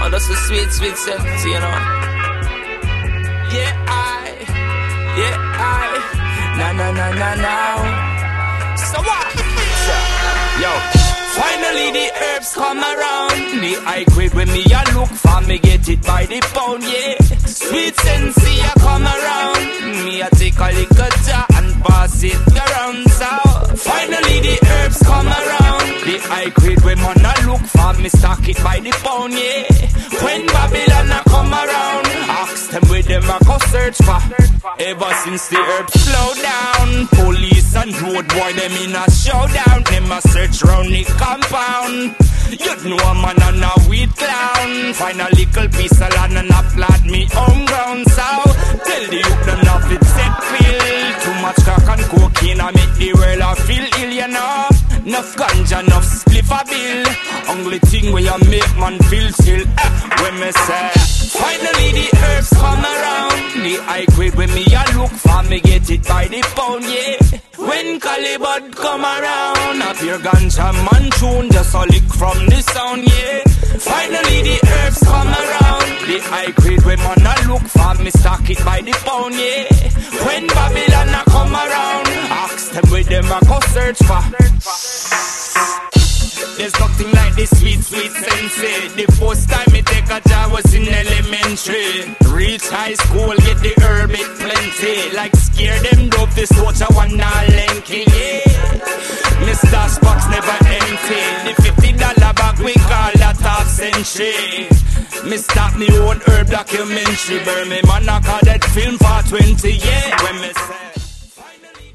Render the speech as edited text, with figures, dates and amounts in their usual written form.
Oh, that's a sweet, sweet scent, you know. Yeah, now. So what? Yo, finally the herbs come around. The high grade when me a look for, me get it by the pound, yeah. Sweet sensei a come around. Me a take a little jar and pass it around. So finally the herbs come around. The high grade when man a look for, me stock it by the pound, yeah. When Babylon a come around, ask them where them a go search for. Ever since the herbs slow down, police and road boy them in a showdown. Them a search round the compound. You know a man and a weed clown. Find a little piece of land and a plant me home ground. So tell the youth them not fit set feel. Too much crack and cocaine I make the world a feel ill, you know. Enough ganja, enough spliff a bill. Only thing where you make man feel still. When me say finally the herbs come around. The high grade when me a look for, me get it by the pound, yeah. When Calibut come around, a pure ganja man tune, just a lick from the sound, yeah. Finally the herbs come around. The high grade when man a look for, me stock it by the pound, yeah. When Babylon a come around, ask them where them a go search for. There's nothing like this sweet, sweet sensei. The first time me take a job was in elementary. Reach high school, get the herb it plenty. Like scare them dope, this water one now lanky, yeah. Mr. Spock's never empty. The $50 bag we call that half century. Me start me own herb documentary. Burn me man, I call that film for 20, yeah. When me say finally